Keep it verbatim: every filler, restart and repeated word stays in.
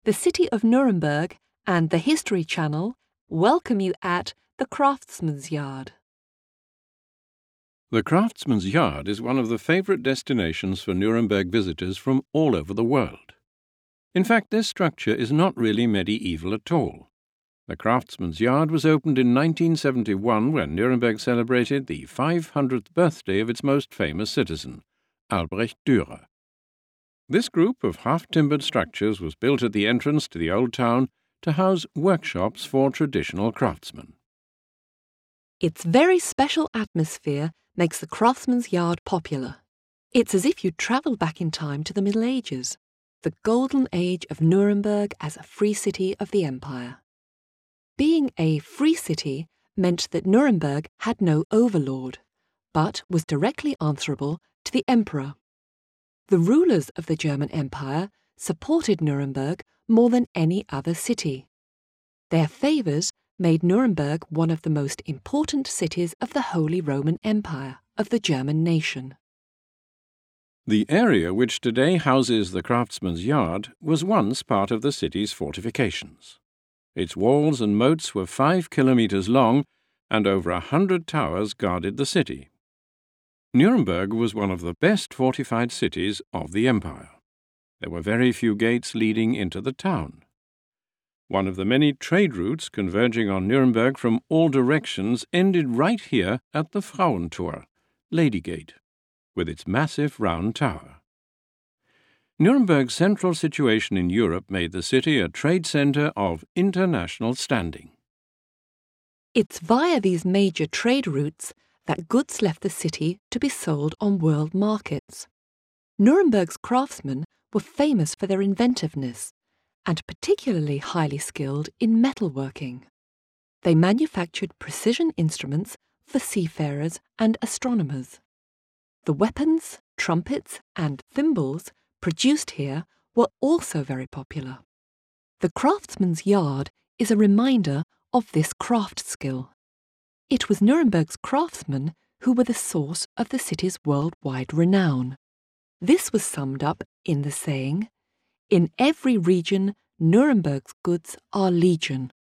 The city of Nuremberg and the History Channel welcome you at the Craftsman's Yard. The Craftsman's Yard is one of the favourite destinations for Nuremberg visitors from all over the world. In fact, this structure is not really medieval at all. The Craftsman's Yard was opened in nineteen seventy-one when Nuremberg celebrated the five hundredth birthday of its most famous citizen, Albrecht Dürer. This group of half-timbered structures was built at the entrance to the old town to house workshops for traditional craftsmen. Its very special atmosphere makes the Craftsman's Yard popular. It's as if you travelled back in time to the Middle Ages, the golden age of Nuremberg as a free city of the empire. Being a free city meant that Nuremberg had no overlord, but was directly answerable to the emperor. The rulers of the German Empire supported Nuremberg more than any other city. Their favours made Nuremberg one of the most important cities of the Holy Roman Empire of the German nation. The area which today houses the Craftsman's Yard was once part of the city's fortifications. Its walls and moats were five kilometres long, and over a hundred towers guarded the city. Nuremberg was one of the best fortified cities of the empire. There were very few gates leading into the town. One of the many trade routes converging on Nuremberg from all directions ended right here at the Frauentor, Lady Gate, with its massive round tower. Nuremberg's central situation in Europe made the city a trade centre of international standing. It's via these major trade routes that goods left the city to be sold on world markets. Nuremberg's craftsmen were famous for their inventiveness and particularly highly skilled in metalworking. They manufactured precision instruments for seafarers and astronomers. The weapons, trumpets, and thimbles produced here were also very popular. The Craftsman's Yard is a reminder of this craft skill. It was Nuremberg's craftsmen who were the source of the city's worldwide renown. This was summed up in the saying, "In every region, Nuremberg's goods are legion."